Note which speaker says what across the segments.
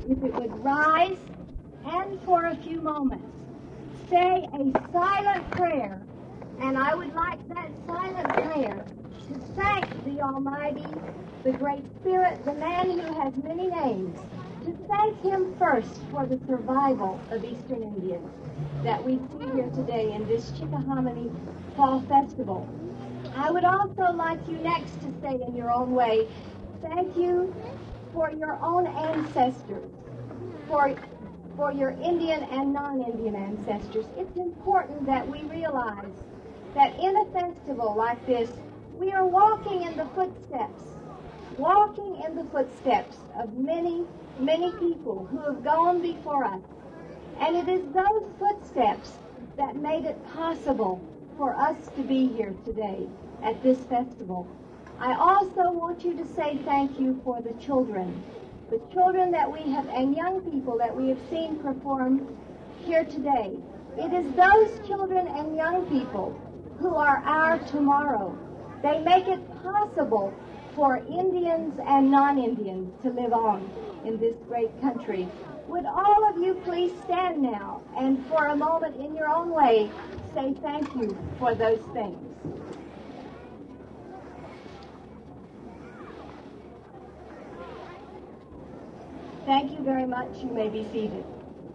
Speaker 1: if it would rise and for a few moments say a silent prayer. And I would like that silent prayer to thank the Almighty, the Great Spirit, the man who has many names, to thank him first for the survival of Eastern Indians that we see here today in this Chickahominy Fall Festival. I would also like you next to say in your own way, thank you for your own ancestors, for your Indian and non-Indian ancestors. It's important that we realize that in a festival like this, we are walking in the footsteps of many, many people who have gone before us. And it is those footsteps that made it possible for us to be here today at this festival. I also want you to say thank you for the children that we have, and young people that we have seen perform here today. It is those children and young people who are our tomorrow. They make it possible for Indians and non-Indians to live on in this great country. Would all of you please stand now and for a moment in your own way say thank you for those things. Thank you very much. You may be seated.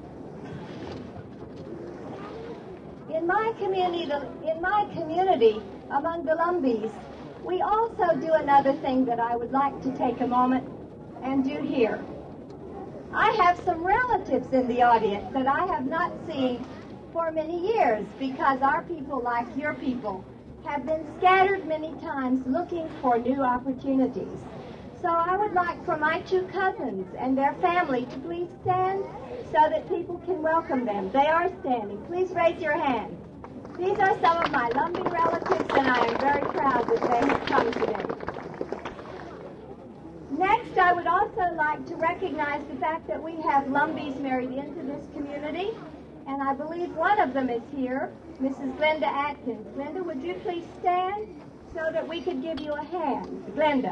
Speaker 1: In my community among the Lumbees, we also do another thing that I would like to take a moment and do here. I have some relatives in the audience that I have not seen for many years because our people, like your people, have been scattered many times looking for new opportunities. So I would like for my two cousins and their family to please stand so that people can welcome them. They are standing. Please raise your hands. These are some of my Lumbee relatives, and I am very proud that they have come today. Next, I would also like to recognize the fact that we have Lumbees married into this community, and I believe one of them is here, Mrs. Glenda Atkins. Glenda, would you please stand so that we could give you a hand? Glenda.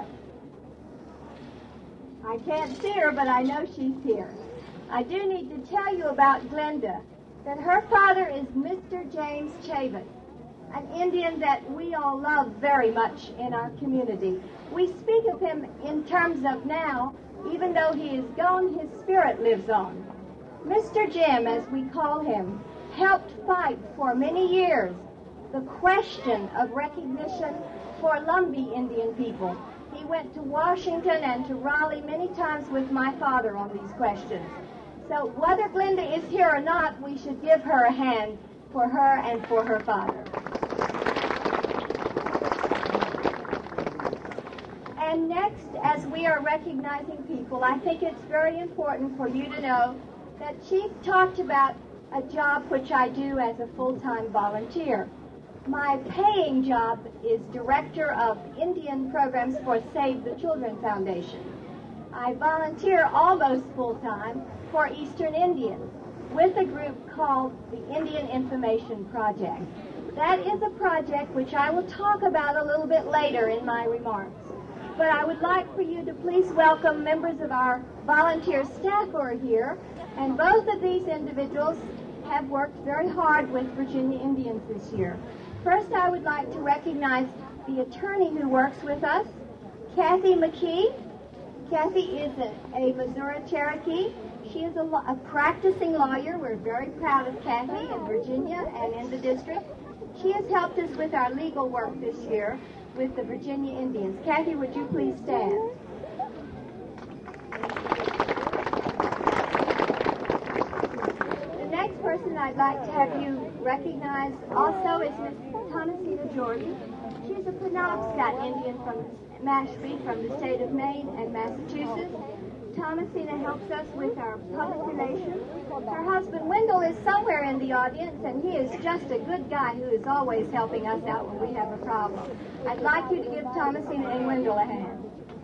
Speaker 1: I can't see her, but I know she's here. I do need to tell you about Glenda, that her father is Mr. James Chavin, an Indian that we all love very much in our community. We speak of him in terms of now, even though he is gone, his spirit lives on. Mr. Jim, as we call him, helped fight for many years the question of recognition for Lumbee Indian people. He went to Washington and to Raleigh many times with my father on these questions. So whether Glenda is here or not, we should give her a hand for her and for her father. And next, as we are recognizing people, I think it's very important for you to know that Chief talked about a job which I do as a full-time volunteer. My paying job is Director of Indian Programs for Save the Children Foundation. I volunteer almost full-time for Eastern Indians with a group called the Indian Information Project. That is a project which I will talk about a little bit later in my remarks. But I would like for you to please welcome members of our volunteer staff who are here, and both of these individuals have worked very hard with Virginia Indians this year. First, I would like to recognize the attorney who works with us, Kathy McKee. Kathy is a Missouri Cherokee. She is a practicing lawyer. We're very proud of Kathy in Virginia and in the district. She has helped us with our legal work this year with the Virginia Indians. Kathy, would you please stand? The next person I'd like to have you recognize also is Miss Thomasina Jordan. She's a Penobscot Indian from Mashpee, from the state of Maine and Massachusetts. Thomasina helps us with our public relations. Her husband, Wendell, is somewhere in the audience, and he is just a good guy who is always helping us out when we have a problem. I'd like you to give Thomasina and Wendell a hand.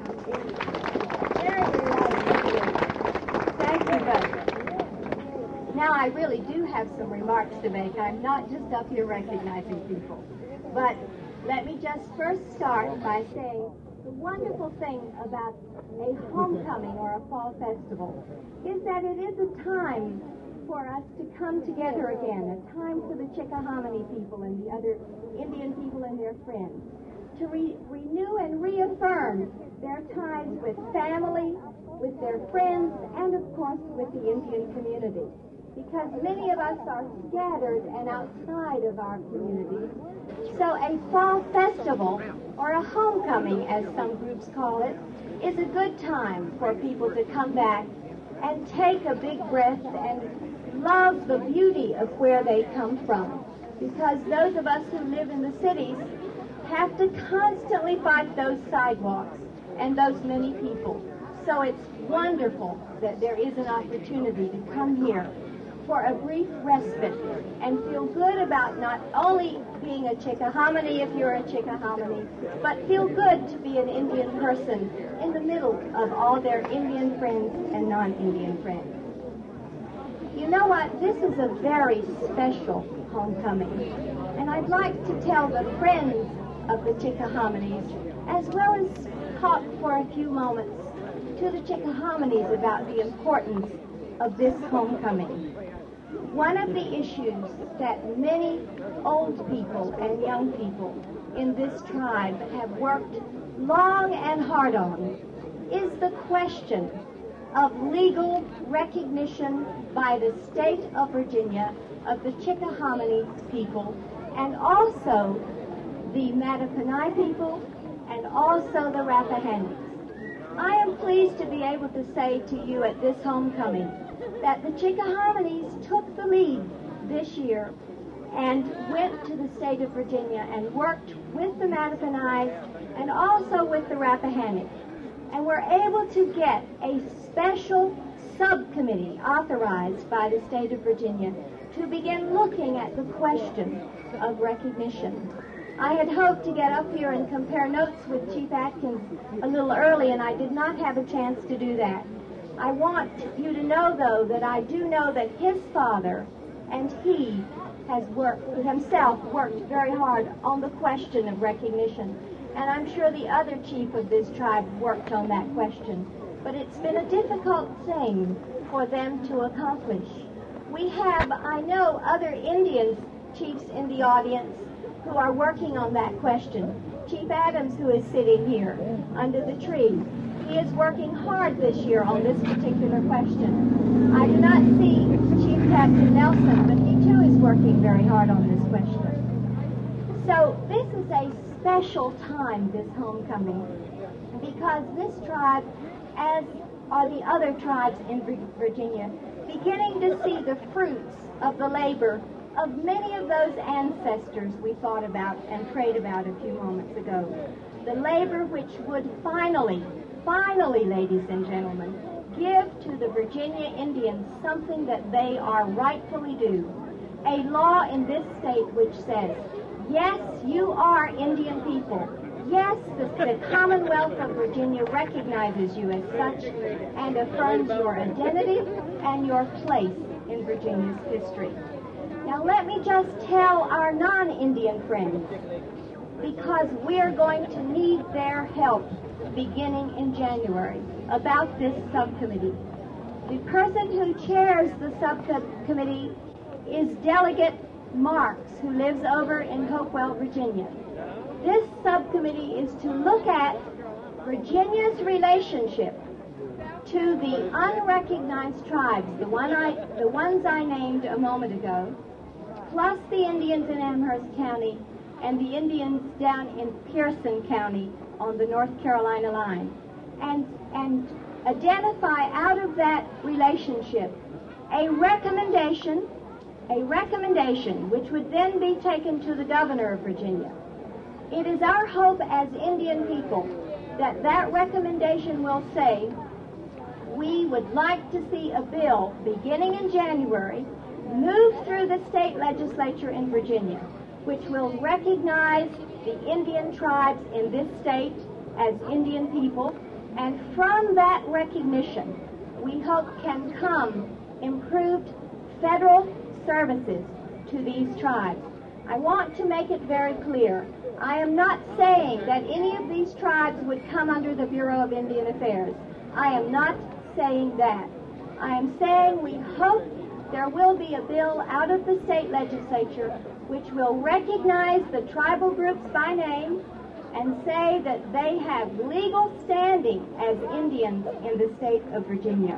Speaker 1: Thank you both. Now, I really do have some remarks to make. I'm not just up here recognizing people. But let me just first start by saying the wonderful thing about a homecoming or a fall festival is that it is a time for us to come together again, a time for the Chickahominy people and the other Indian people and their friends to renew and reaffirm their ties with family, with their friends, and of course with the Indian community. Because many of us are scattered and outside of our communities. So a fall festival, or a homecoming as some groups call it, is a good time for people to come back and take a big breath and love the beauty of where they come from. Because those of us who live in the cities have to constantly fight those sidewalks and those many people. So it's wonderful that there is an opportunity to come here for a brief respite and feel good about not only being a Chickahominy if you're a Chickahominy, but feel good to be an Indian person in the middle of all their Indian friends and non-Indian friends. You know what? This is a very special homecoming, and I'd like to tell the friends of the Chickahominies, as well as talk for a few moments to the Chickahominies about the importance of this homecoming. One of the issues that many old people and young people in this tribe have worked long and hard on is the question of legal recognition by the state of Virginia of the Chickahominy people, and also the Mattaponi people, and also the Rappahannock. I am pleased to be able to say to you at this homecoming that the Chickahominies took the lead this year and went to the state of Virginia and worked with the Mattaponi and also with the Rappahannock, and were able to get a special subcommittee authorized by the state of Virginia to begin looking at the question of recognition. I had hoped to get up here and compare notes with Chief Atkins a little early, and I did not have a chance to do that. I want you to know, though, that I do know that his father and he has himself worked very hard on the question of recognition. And I'm sure the other chief of this tribe worked on that question. But it's been a difficult thing for them to accomplish. We have, I know, other Indian chiefs in the audience who are working on that question. Chief Adams, who is sitting here under the tree, he is working hard this year on this particular question. I do not see Chief Captain Nelson, but he too is working very hard on this question. So this is a special time, this homecoming, because this tribe, as are the other tribes in Virginia, beginning to see the fruits of the labor of many of those ancestors we thought about and prayed about a few moments ago. The labor which would finally, ladies and gentlemen, give to the Virginia Indians something that they are rightfully due. A law in this state which says, yes, you are Indian people. Yes, the Commonwealth of Virginia recognizes you as such and affirms your identity and your place in Virginia's history. Now let me just tell our non-Indian friends, because we're going to need their help beginning in January, about this subcommittee. The person who chairs the subcommittee is Delegate Marks, who lives over in Hopewell, Virginia. This subcommittee is to look at Virginia's relationship to the unrecognized tribes, the ones I named a moment ago, plus the Indians in Amherst County and the Indians down in Pearson County on the North Carolina line, and identify out of that relationship a recommendation which would then be taken to the governor of Virginia. It is our hope as Indian people that that recommendation will say, we would like to see a bill beginning in January move through the state legislature in Virginia, which will recognize the Indian tribes in this state as Indian people, and from that recognition, we hope can come improved federal services to these tribes. I want to make it very clear. I am not saying that any of these tribes would come under the Bureau of Indian Affairs. I am not saying that. I am saying we hope there will be a bill out of the state legislature which will recognize the tribal groups by name and say that they have legal standing as Indians in the state of Virginia.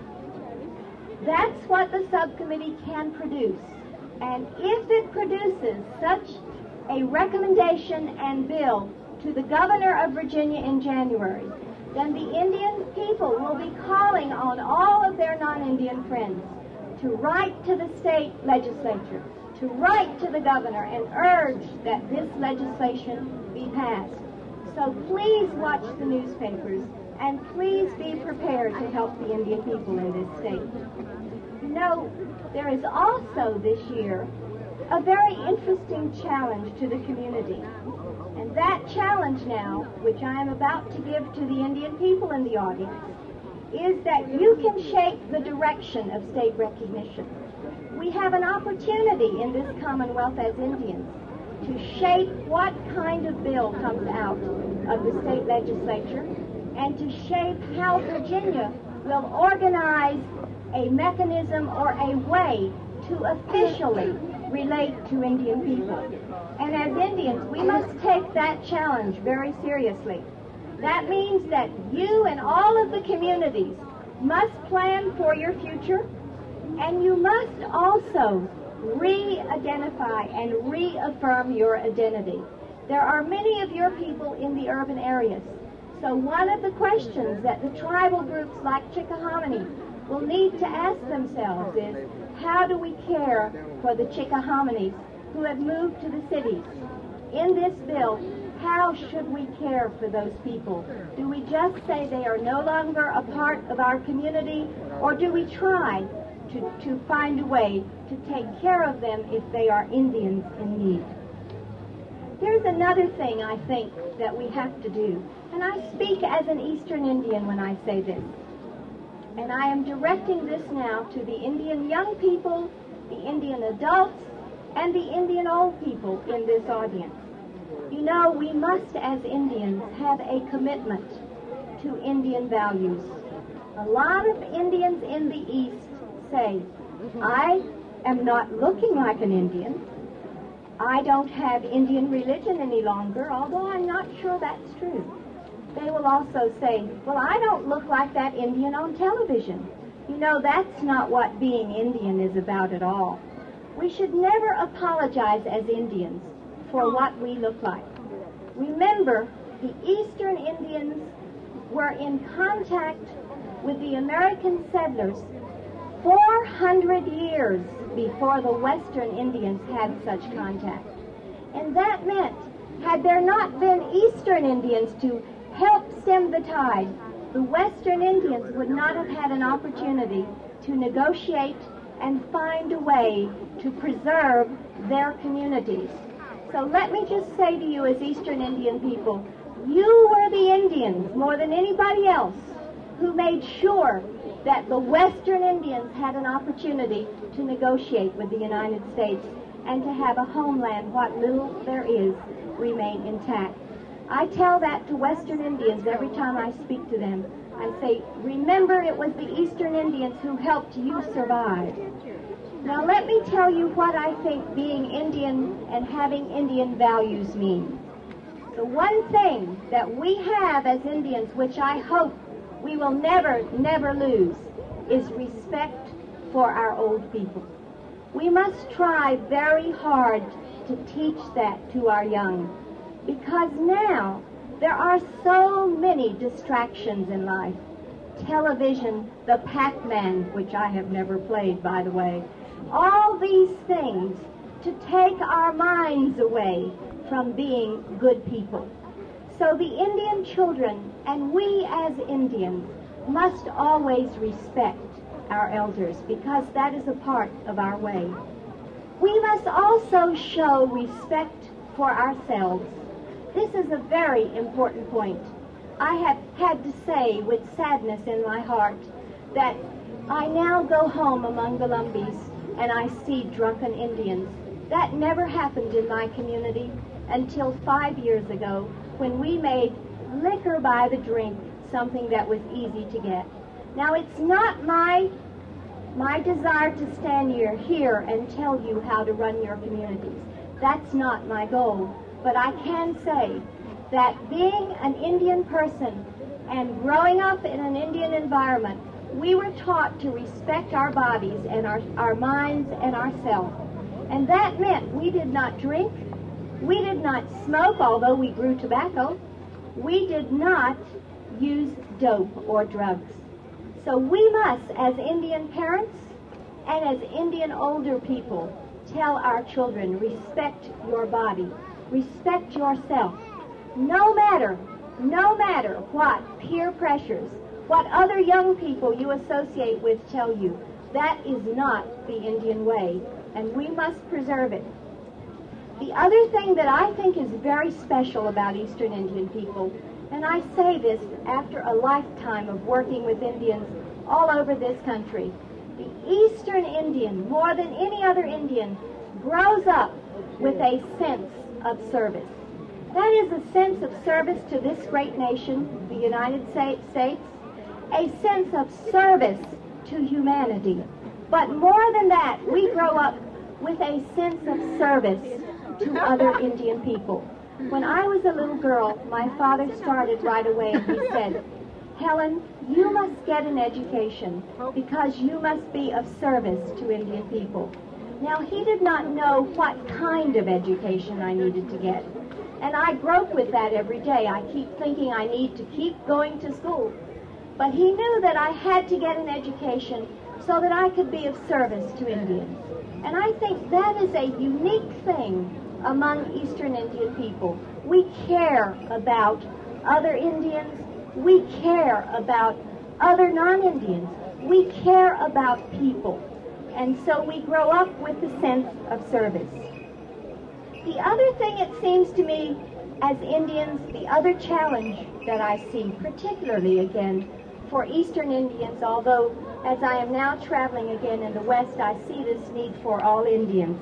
Speaker 1: That's what the subcommittee can produce. And if it produces such a recommendation and bill to the governor of Virginia in January, then the Indian people will be calling on all of their non-Indian friends to write to the state legislature, to write to the governor and urge that this legislation be passed. So please watch the newspapers and please be prepared to help the Indian people in this state. You know, there is also this year a very interesting challenge to the community. And that challenge now, which I am about to give to the Indian people in the audience, is that you can shape the direction of state recognition. We have an opportunity in this Commonwealth as Indians to shape what kind of bill comes out of the state legislature and to shape how Virginia will organize a mechanism or a way to officially relate to Indian people. And as Indians, we must take that challenge very seriously. That means that you and all of the communities must plan for your future, and you must also re-identify and reaffirm your identity. There are many of your people in the urban areas. So one of the questions that the tribal groups like Chickahominy will need to ask themselves is, how do we care for the Chickahominies who have moved to the cities? In this bill, how should we care for those people? Do we just say they are no longer a part of our community, or do we try to find a way to take care of them if they are Indians in need? Here's another thing I think that we have to do, and I speak as an Eastern Indian when I say this. And I am directing this now to the Indian young people, the Indian adults, and the Indian old people in this audience. You know, we must, as Indians, have a commitment to Indian values. A lot of Indians in the East say, I am not looking like an Indian. I don't have Indian religion any longer, although I'm not sure that's true. They will also say, well, I don't look like that Indian on television. You know, that's not what being Indian is about at all. We should never apologize as Indians for what we look like. Remember, the Eastern Indians were in contact with the American settlers 400 years before the Western Indians had such contact. And that meant, had there not been Eastern Indians to help stem the tide, the Western Indians would not have had an opportunity to negotiate and find a way to preserve their communities. So let me just say to you as Eastern Indian people, you were the Indians more than anybody else who made sure that the Western Indians had an opportunity to negotiate with the United States and to have a homeland, what little there is, remain intact. I tell that to Western Indians every time I speak to them. I say, remember, it was the Eastern Indians who helped you survive. Now let me tell you what I think being Indian and having Indian values means. The one thing that we have as Indians, which I hope we will never, never lose, is respect for our old people. We must try very hard to teach that to our young, because now there are so many distractions in life. Television, the Pac-Man, which I have never played, by the way, all these things to take our minds away from being good people. So the Indian children, and we as Indians, must always respect our elders, because that is a part of our way. We must also show respect for ourselves. This is a very important point. I have had to say with sadness in my heart that I now go home among the Lumbees and I see drunken Indians. That never happened in my community until 5 years ago, when we made liquor by the drink something that was easy to get. Now, it's not my desire to stand here and tell you how to run your communities. That's not my goal. But I can say that being an Indian person and growing up in an Indian environment, we were taught to respect our bodies and our minds and ourselves. And that meant we did not drink, we did not smoke, although we grew tobacco, we did not use dope or drugs. So we must, as Indian parents and as Indian older people, tell our children, respect your body, respect yourself. No matter what peer pressures, what other young people you associate with tell you, that is not the Indian way, and we must preserve it. The other thing that I think is very special about Eastern Indian people, and I say this after a lifetime of working with Indians all over this country, the Eastern Indian, more than any other Indian, grows up with a sense of service. That is a sense of service to this great nation, the United States, a sense of service to humanity. But more than that, we grow up with a sense of service to other Indian people. When I was a little girl, my father started right away and he said, "Helen, you must get an education because you must be of service to Indian people." Now, he did not know what kind of education I needed to get. And I grope with that every day. I keep thinking I need to keep going to school. But he knew that I had to get an education so that I could be of service to Indians. And I think that is a unique thing among Eastern Indian people. We care about other Indians. We care about other non-Indians. We care about people. And so we grow up with the sense of service. The other thing, it seems to me, as Indians, the other challenge that I see, particularly again for Eastern Indians, although as I am now traveling again in the West, I see this need for all Indians.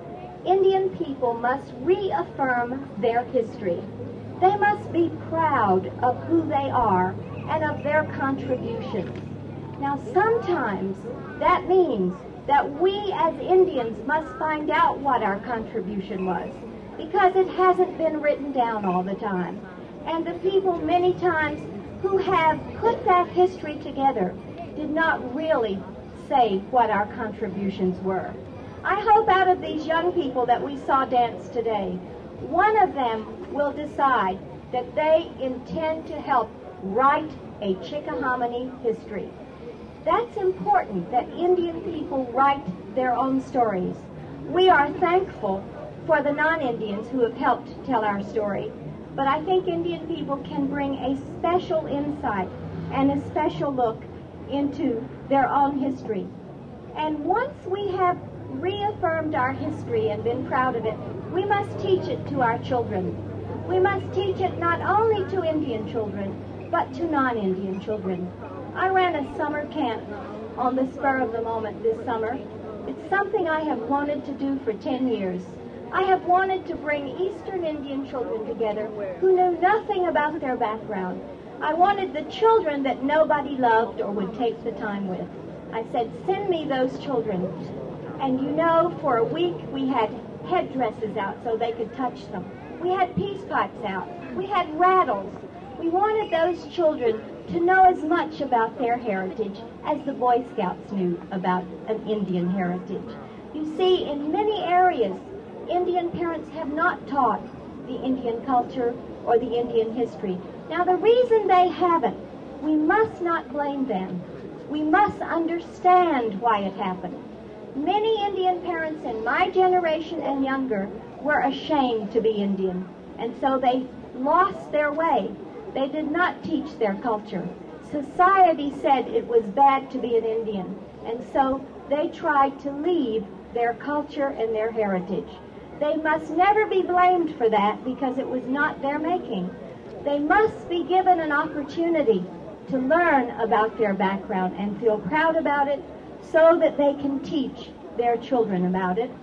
Speaker 1: Indian people must reaffirm their history. They must be proud of who they are and of their contributions. Now, sometimes that means that we as Indians must find out what our contribution was, because it hasn't been written down all the time. And the people many times who have put that history together did not really say what our contributions were. I hope out of these young people that we saw dance today, one of them will decide that they intend to help write a Chickahominy history. That's important, that Indian people write their own stories. We are thankful for the non-Indians who have helped tell our story, but I think Indian people can bring a special insight and a special look into their own history. And once we have reaffirmed our history and been proud of it, we must teach it to our children. We must teach it not only to Indian children, but to non-Indian children. I ran a summer camp on the spur of the moment this summer. It's something I have wanted to do for 10 years. I have wanted to bring Eastern Indian children together who knew nothing about their background. I wanted the children that nobody loved or would take the time with. I said, send me those children. And you know, for a week we had headdresses out so they could touch them. We had peace pipes out. We had rattles. We wanted those children to know as much about their heritage as the Boy Scouts knew about an Indian heritage. You see, in many areas, Indian parents have not taught the Indian culture or the Indian history. Now, the reason they haven't, we must not blame them. We must understand why it happened. Many Indian parents in my generation and younger were ashamed to be Indian, and so they lost their way. They did not teach their culture. Society said it was bad to be an Indian, and so they tried to leave their culture and their heritage. They must never be blamed for that because it was not their making. They must be given an opportunity to learn about their background and feel proud about it so that they can teach their children about it.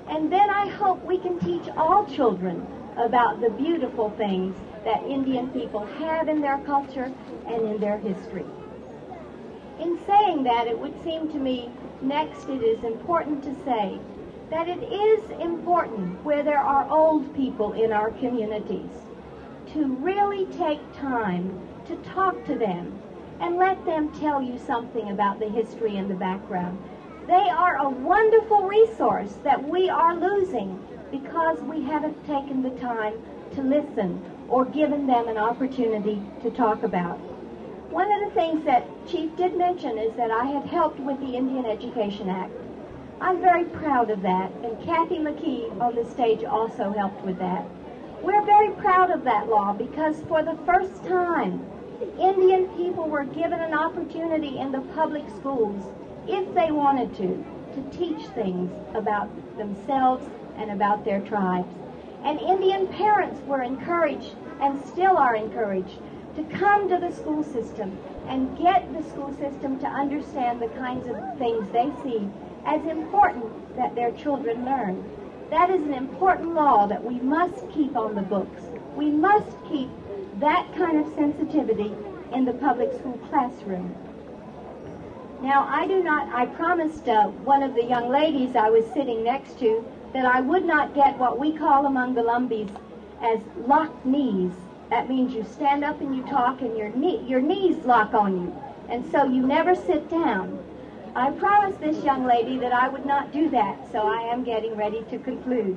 Speaker 1: And then I hope we can teach all children about the beautiful things that Indian people have in their culture and in their history. In saying that, it would seem to me, next it is important to say that it is important where there are old people in our communities to really take time to talk to them and let them tell you something about the history and the background. They are a wonderful resource that we are losing because we haven't taken the time to listen or given them an opportunity to talk about. One of the things that Chief did mention is that I had helped with the Indian Education Act. I'm very proud of that, and Kathy McKee on the stage also helped with that. We're very proud of that law because for the first time, Indian people were given an opportunity in the public schools, if they wanted to teach things about themselves and about their tribes. And Indian parents were encouraged, and still are encouraged, to come to the school system and get the school system to understand the kinds of things they see as important that their children learn. That is an important law that we must keep on the books. We must keep that kind of sensitivity in the public school classroom. Now, I promised one of the young ladies I was sitting next to that I would not get what we call among the Lumbees as locked knees. That means you stand up and you talk and your knees lock on you, and so you never sit down. I promised this young lady that I would not do that, so I am getting ready to conclude.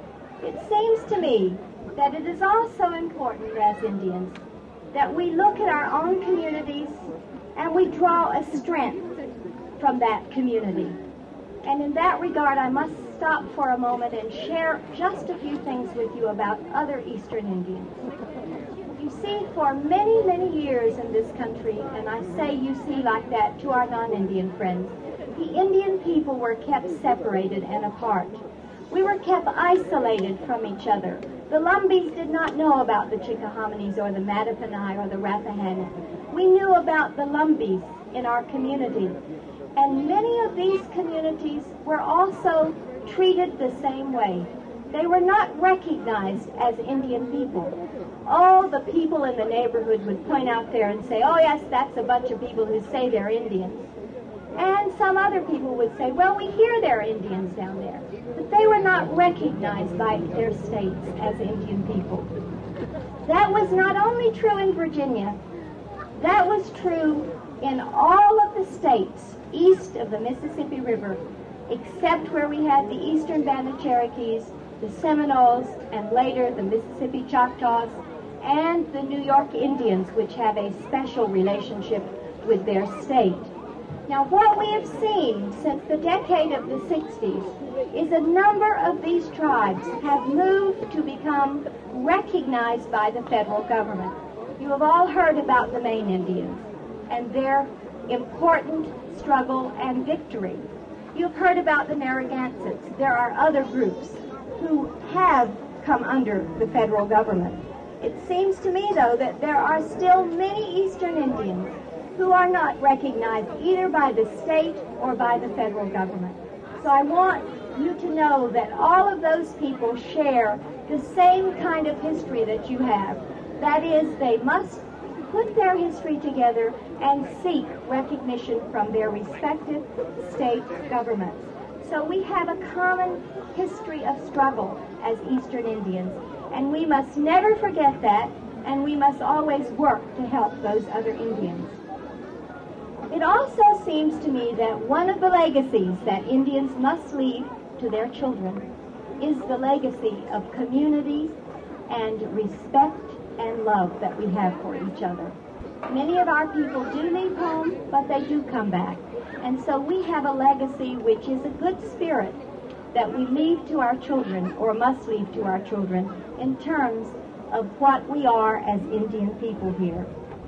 Speaker 1: It seems to me that it is also important as Indians that we look at our own communities and we draw a strength from that community. And in that regard, I must stop for a moment and share just a few things with you about other Eastern Indians. You see, for many, many years in this country, and I say you see like that to our non-Indian friends, the Indian people were kept separated and apart. We were kept isolated from each other. The Lumbees did not know about the Chickahominies or the Mattaponi or the Rappahannock. We knew about the Lumbees in our community. And many of these communities were also treated the same way. They were not recognized as Indian people. All the people in the neighborhood would point out there and say, oh yes, that's a bunch of people who say they're Indians. And some other people would say, well, we hear they're Indians down there. But they were not recognized by their states as Indian people. That was not only true in Virginia, that was true in all of the states east of the Mississippi River, except where we had the Eastern Band of Cherokees, the Seminoles, and later the Mississippi Choctaws, and the New York Indians, which have a special relationship with their state. Now, what we have seen since the decade of the 60s is a number of these tribes have moved to become recognized by the federal government. You have all heard about the Maine Indians and their important struggle and victory. You've heard about the Narragansetts. There are other groups who have come under the federal government. It seems to me, though, that there are still many Eastern Indians who are not recognized either by the state or by the federal government. So I want you to know that all of those people share the same kind of history that you have. That is, they must put their history together and seek recognition from their respective state governments. So we have a common history of struggle as Eastern Indians, and we must never forget that, and we must always work to help those other Indians. It also seems to me that one of the legacies that Indians must leave to their children is the legacy of community and respect and love that we have for each other. Many of our people do leave home, but they do come back. And so we have a legacy which is a good spirit that we leave to our children, or must leave to our children, in terms of what we are as Indian people here.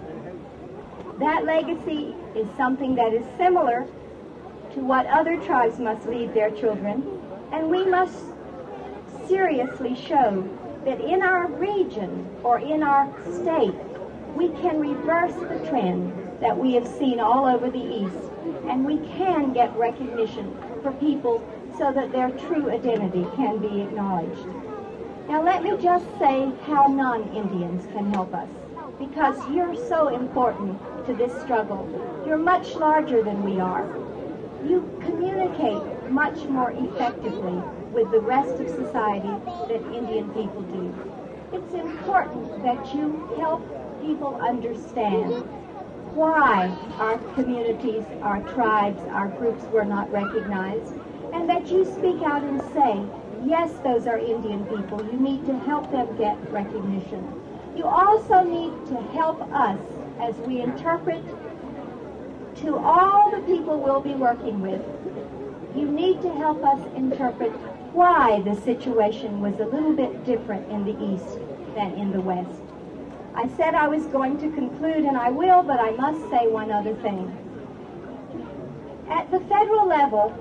Speaker 1: That legacy is something that is similar to what other tribes must leave their children, and we must seriously show that in our region or in our state, we can reverse the trend that we have seen all over the East, and we can get recognition for people so that their true identity can be acknowledged. Now let me just say how non-Indians can help us, because you're so important to this struggle. You're much larger than we are. You communicate much more effectively with the rest of society than Indian people do. It's important that you help people understand why our communities, our tribes, our groups were not recognized, and that you speak out and say, yes, those are Indian people. You need to help them get recognition. You also need to help us as we interpret to all the people we'll be working with. You need to help us interpret why the situation was a little bit different in the East than in the West. I said I was going to conclude, and I will, but I must say one other thing. At the federal level,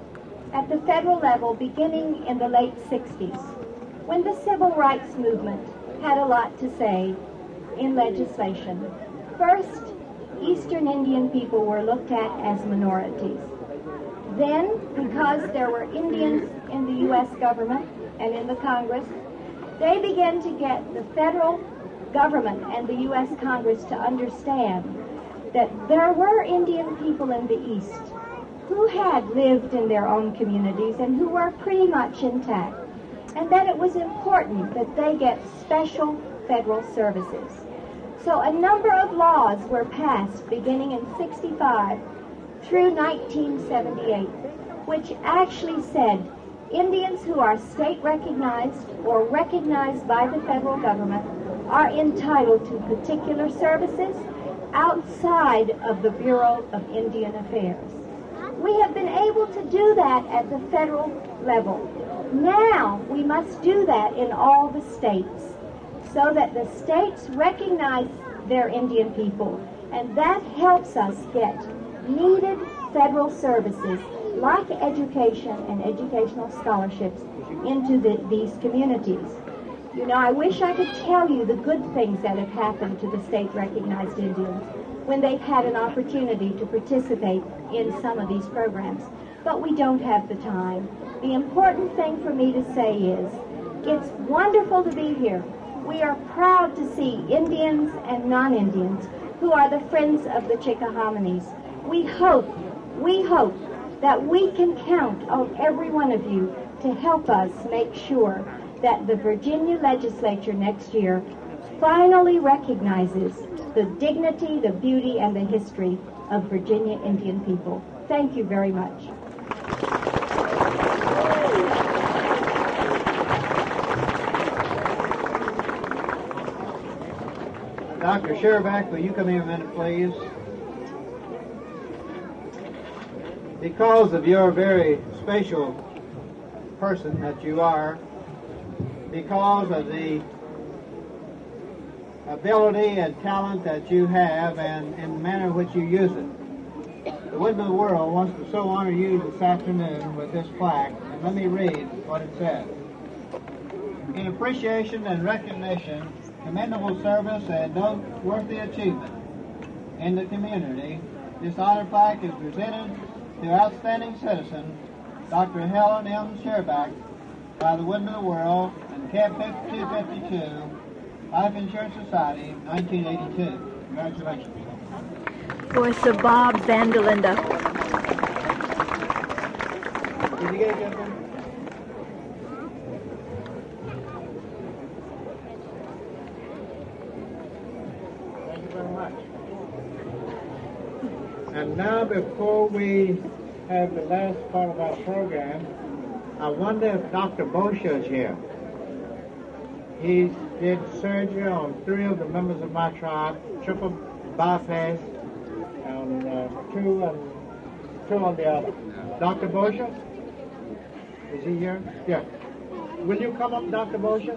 Speaker 1: beginning in the late 60s, when the civil rights movement had a lot to say in legislation, first, Eastern Indian people were looked at as minorities. Then, because there were Indians in the U.S. government and in the Congress, they began to get the federal government and the U.S. Congress to understand that there were Indian people in the East who had lived in their own communities and who were pretty much intact, and that it was important that they get special federal services. So a number of laws were passed beginning in 65 through 1978, which actually said Indians who are state recognized or recognized by the federal government are entitled to particular services outside of the Bureau of Indian Affairs. We have been able to do that at the federal level. Now we must do that in all the states, so that the states recognize their Indian people, and that helps us get needed federal services like education and educational scholarships into these communities. You know, I wish I could tell you the good things that have happened to the state-recognized Indians when they've had an opportunity to participate in some of these programs, but we don't have the time. The important thing for me to say is, it's wonderful to be here. We are proud to see Indians and non-Indians who are the friends of the Chickahominys. We hope that we can count on every one of you to help us make sure that the Virginia legislature next year finally recognizes the dignity, the beauty, and the history of Virginia Indian people. Thank you very much.
Speaker 2: Dr. Scherback, will you come here a minute, please? Because of your very special person that you are, because of the ability and talent that you have and the manner in which you use it, the Women of the World wants to so honor you this afternoon with this plaque, and let me read what it says. In appreciation and recognition, commendable service and noteworthy achievement in the community, this honor plaque is presented to outstanding citizen Dr. Helen M. Scherback by the Women of the World and Camp 5252 Life Insurance Society, 1982. Congratulations.
Speaker 3: Voice of Bob Vandelinda.
Speaker 2: Did you get it, gentlemen? Thank you very much. And now, before we have the last part of our program, I wonder if Dr. Boscia is here. He did surgery on 3 of the members of my tribe, triple bypass, and two on the other. Dr. Boscia? Is he here? Yeah. Will you come up, Dr. Boscia?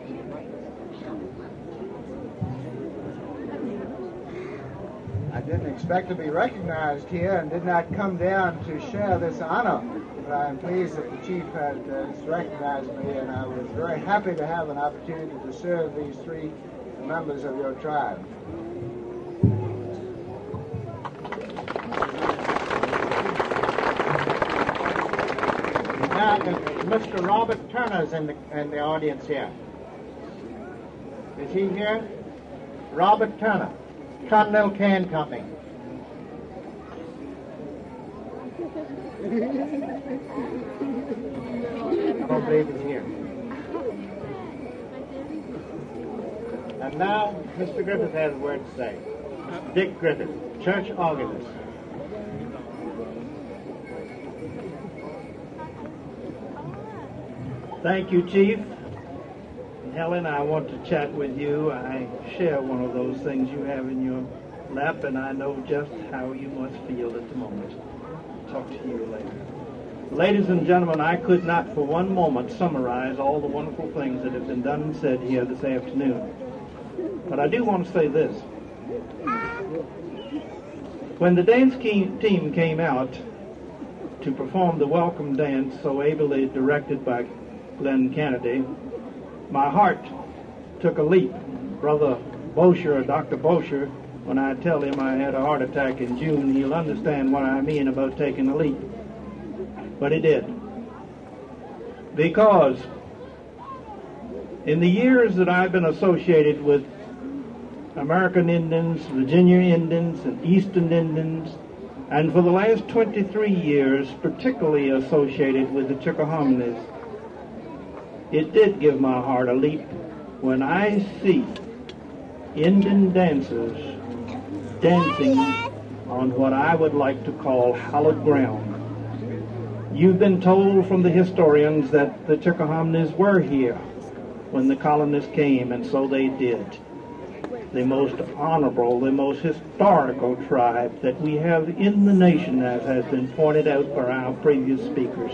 Speaker 2: I didn't
Speaker 4: expect to be recognized here and did not come down to share this honor. But I am pleased that the chief has recognized me, and I was very happy to have an opportunity to serve these three members of your tribe.
Speaker 2: Now, Mr. Robert Turner's in the audience here. Is he here? Robert Turner, Continental Can Company. I don't believe he's here. And now, Mr. Griffith has a word to say. Dick Griffith, church organist.
Speaker 5: Thank you, Chief. Helen, I want to chat with you. I share one of those things you have in your lap, and I know just how you must feel at the moment. I'll talk to you later. Ladies and gentlemen, I could not for one moment summarize all the wonderful things that have been done and said here this afternoon. But I do want to say this. When the dance team came out to perform the welcome dance so ably directed by Glenn Kennedy, my heart took a leap. Brother Bosher, Dr. Bosher, when I tell him I had a heart attack in June, he'll understand what I mean about taking a leap. But he did. Because in the years that I've been associated with American Indians, Virginia Indians, and Eastern Indians, and for the last 23 years, particularly associated with the Chickahominies, it did give my heart a leap when I see Indian dancers dancing on what I would like to call hallowed ground. You've been told from the historians that the Chickahominies were here when the colonists came, and so they did. The most honorable, the most historical tribe that we have in the nation, as has been pointed out by our previous speakers.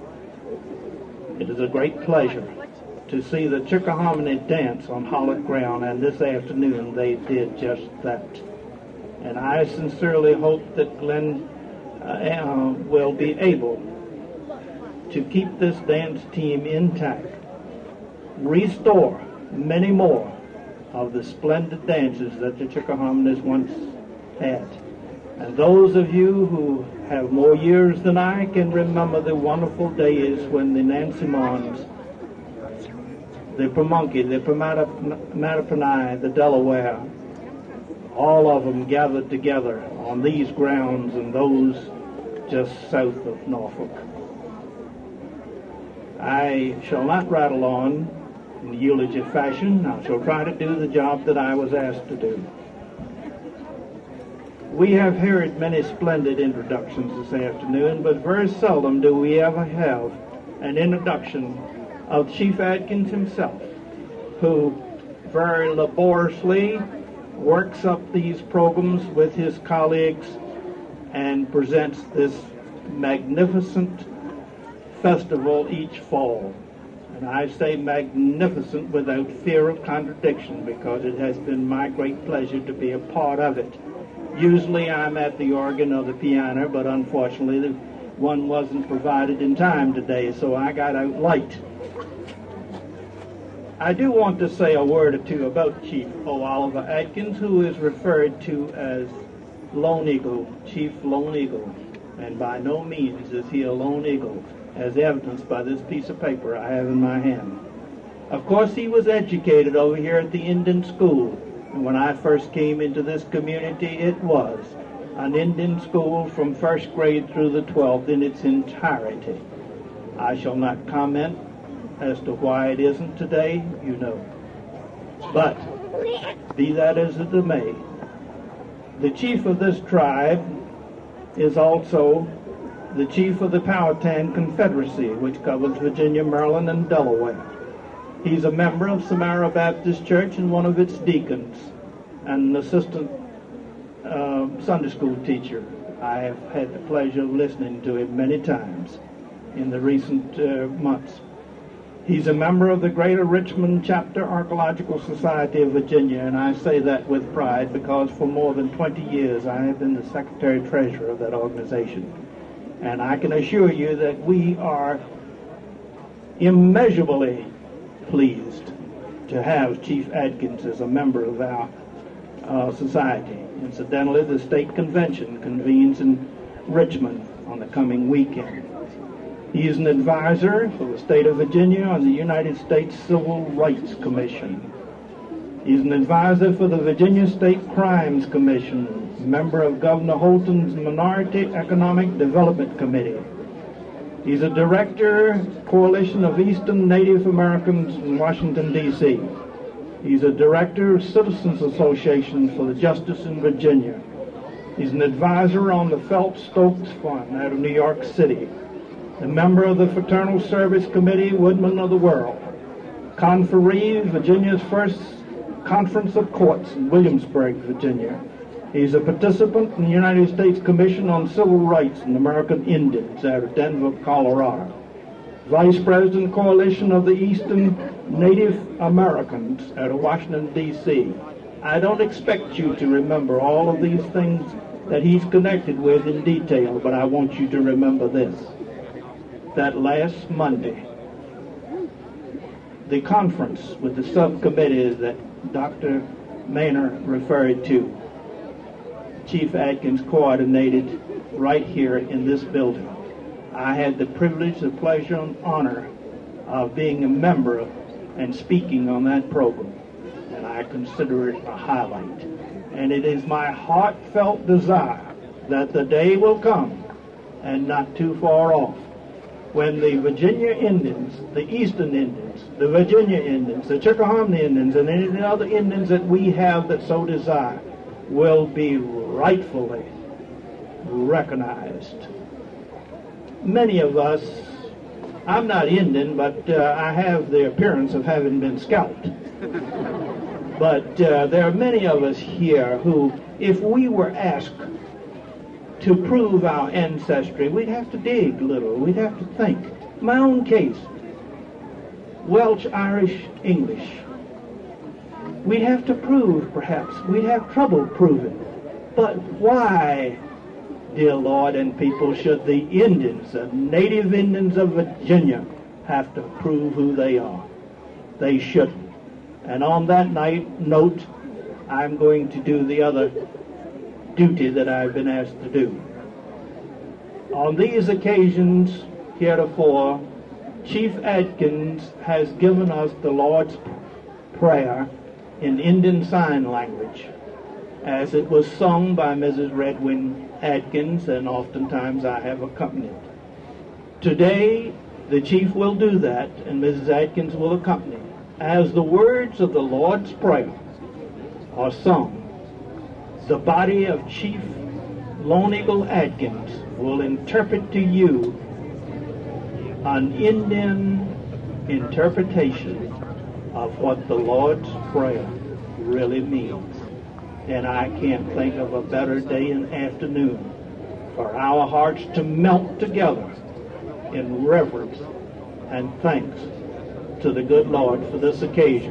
Speaker 5: It is a great pleasure to see the Chickahominy dance on hallowed ground, and this afternoon they did just that. And I sincerely hope that Glenn will be able to keep this dance team intact, restore many more of the splendid dances that the Chickahominies once had. And those of you who have more years than I can remember the wonderful days when the Nansemons, the Pamunkey, the Mattaponi, the Delaware, all of them gathered together on these grounds and those just south of Norfolk. I shall not rattle on in eulogy fashion. I shall try to do the job that I was asked to do. We have heard many splendid introductions this afternoon, but very seldom do we ever have an introduction of Chief Adkins himself, who very laboriously works up these programs with his colleagues and presents this magnificent festival each fall. And I say magnificent without fear of contradiction, because it has been my great pleasure to be a part of it. Usually I'm at the organ or the piano, but unfortunately the one wasn't provided in time today, so I got out late. I do want to say a word or two about Chief O. Oliver Adkins, who is referred to as Lone Eagle, Chief Lone Eagle. And by no means is he a lone eagle, as evidenced by this piece of paper I have in my hand. Of course, he was educated over here at the Indian School. And when I first came into this community, it was an Indian school from first grade through the 12th in its entirety. I shall not comment as to why it isn't today, you know. But, be that as it may, the chief of this tribe is also the chief of the Powhatan Confederacy, which covers Virginia, Maryland, and Delaware. He's a member of Samara Baptist Church and one of its deacons, and an assistant Sunday school teacher. I have had the pleasure of listening to him many times in the recent months. He's a member of the Greater Richmond Chapter Archaeological Society of Virginia, and I say that with pride because for more than 20 years I have been the Secretary-Treasurer of that organization. And I can assure you that we are immeasurably pleased to have Chief Adkins as a member of our society. Incidentally, the state convention convenes in Richmond on the coming weekend. He is an advisor for the state of Virginia on the United States Civil Rights Commission. He's an advisor for the Virginia State Crimes Commission, member of Governor Holton's Minority Economic Development Committee. He's a director, Coalition of Eastern Native Americans in Washington, D.C. He's a director of Citizens Association for the Justice in Virginia. He's an advisor on the Phelps-Stokes Fund out of New York City. A member of the Fraternal Service Committee, Woodman of the World. Conferee, Virginia's first Conference of Courts in Williamsburg, Virginia. He's a participant in the United States Commission on Civil Rights and American Indians out of Denver, Colorado. Vice President Coalition of the Eastern Native Americans out of Washington, D.C. I don't expect you to remember all of these things that he's connected with in detail, but I want you to remember this. That last Monday, the conference with the subcommittee that Dr. Maynard referred to, Chief Adkins coordinated right here in this building. I had the privilege, the pleasure, and honor of being a member and speaking on that program, and I consider it a highlight. And it is my heartfelt desire that the day will come, and not too far off, when the Virginia Indians, the Eastern Indians, the Virginia Indians, the Chickahominy Indians, and any other Indians that we have that so desire will be rightfully recognized. Many of us, I'm not Indian, but I have the appearance of having been scalped. But there are many of us here who, if we were asked to prove our ancestry, we'd have to dig a little. We'd have to think. My own case, Welsh, Irish, English. We'd have to prove, perhaps. We'd have trouble proving. But why, dear Lord and people, should the Indians, the native Indians of Virginia, have to prove who they are? They shouldn't. And on that note, I'm going to do the other duty that I've been asked to do. On these occasions heretofore, Chief Adkins has given us the Lord's Prayer in Indian Sign Language, as it was sung by Mrs. Redwin Adkins, and oftentimes I have accompanied. Today, the Chief will do that, and Mrs. Adkins will accompany. As the words of the Lord's Prayer are sung, the body of Chief Lone Eagle Adkins will interpret to you an Indian interpretation of what the Lord's Prayer really means. And I can't think of a better day and afternoon for our hearts to melt together in reverence and thanks to the good Lord for this occasion.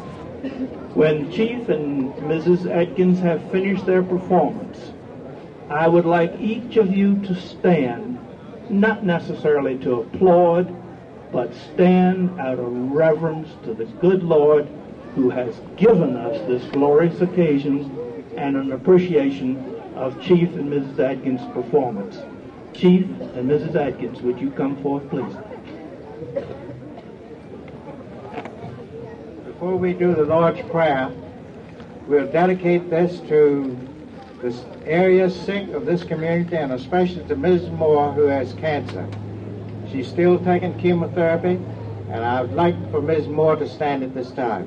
Speaker 5: When Chief and Mrs. Adkins have finished their performance, I would like each of you to stand, not necessarily to applaud, but stand out of reverence to the good Lord who has given us this glorious occasion and an appreciation of Chief and Mrs. Adkins' performance. Chief and Mrs. Adkins, would you come forth, please?
Speaker 2: Before we do the Lord's Prayer, we'll dedicate this to the area sick of this community, and especially to Mrs. Moore, who has cancer. She's still taking chemotherapy, and I would like for Ms. Moore to stand at this time.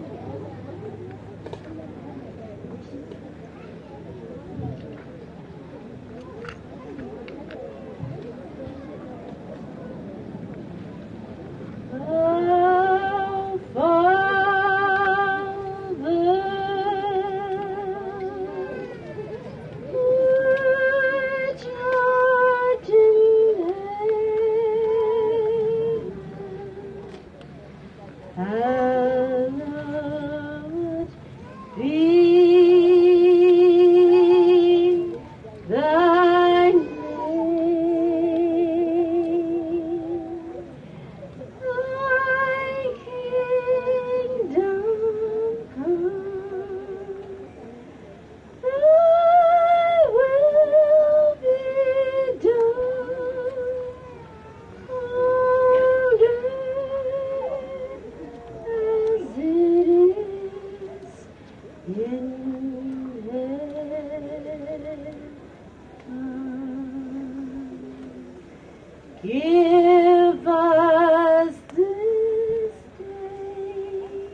Speaker 6: Give us this day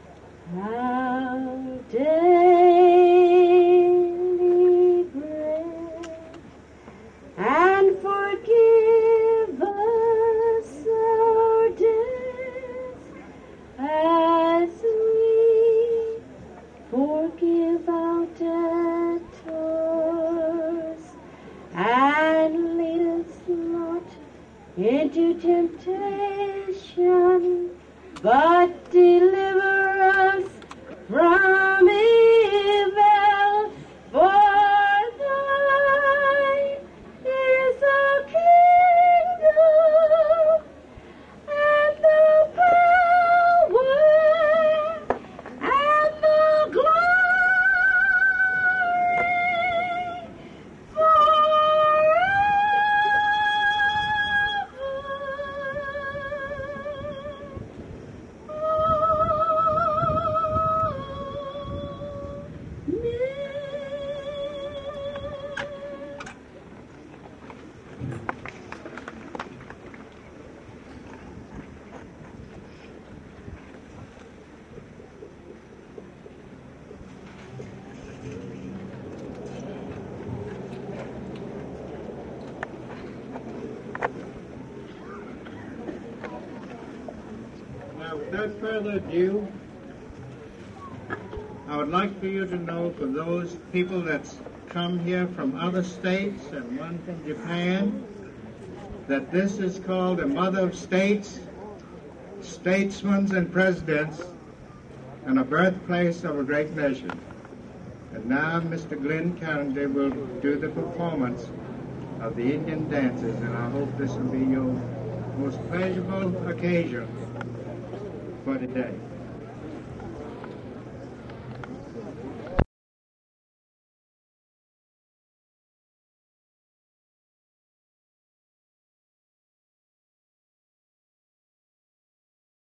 Speaker 6: our daily bread, and forgive us our debts as we forgive our debtors, and lead us not into temptation, but deliver us from evil. For thine is the kingdom and the power and the glory
Speaker 2: Now, without further ado, I would like for you to know, for those people that's come here from other states and one from Japan, that this is called a mother of states, statesmen and presidents, and a birthplace of a great nation. And now Mr. Glenn Carringer will do the performance of the Indian dances, and I hope this will be your most pleasurable occasion for today.